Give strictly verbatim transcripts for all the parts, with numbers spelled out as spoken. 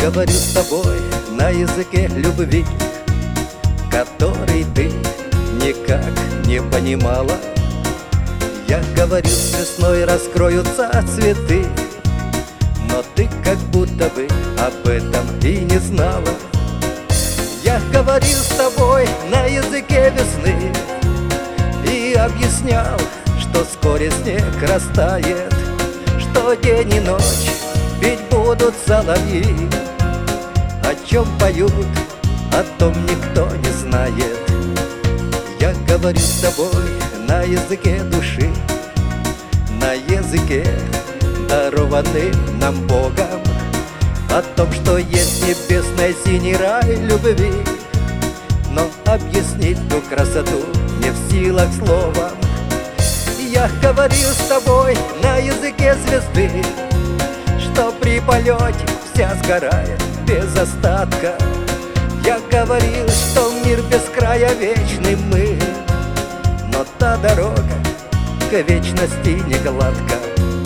говорю с тобой на языке любви, который ты никак не понимала. Я говорю, с весной раскроются цветы, но ты как будто бы об этом и не знала. Я говорил с тобой на языке весны и объяснял, что вскоре снег растает, что день и ночь петь будут соловьи. О чем поют, о том никто не знает. Я говорю с тобой на языке души, на языке, дарованным нам Богом, о том, что есть небесный синий рай любви, но объяснить ту красоту не в силах словом. Я говорил с тобой на языке звезды, что при полете вся сгорает без остатка. Я говорил, что мир без края вечный мы, но та дорога к вечности не гладка.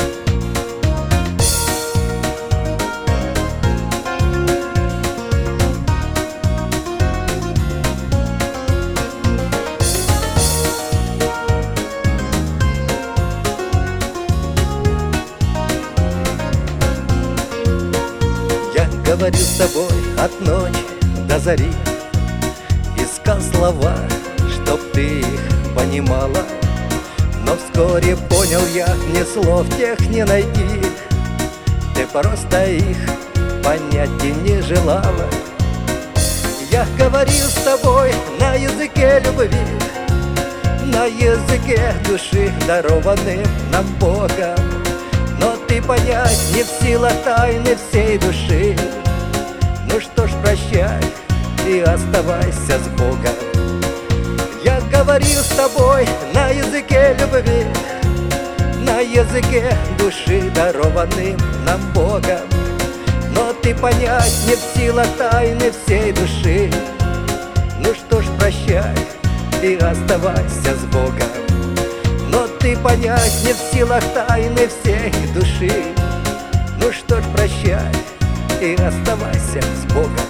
Говорю с тобой от ночи до зари, искал слова, чтоб ты их понимала, но вскоре понял я, мне слов тех не найти. Ты просто их понять и не желала. Я говорил с тобой на языке любви, на языке души, дарованным нам Богом, но ты понять не в силах тайны всей души. Ну что ж, прощай и оставайся с Богом. Я говорил с тобой на языке любви, на языке души, дарованным нам Богом, но ты понять не в силах тайны всей души. Ну что ж, прощай и оставайся с Богом. Но ты понять не в силах тайны всей души. Ну что ж, прощай и оставайся с Богом.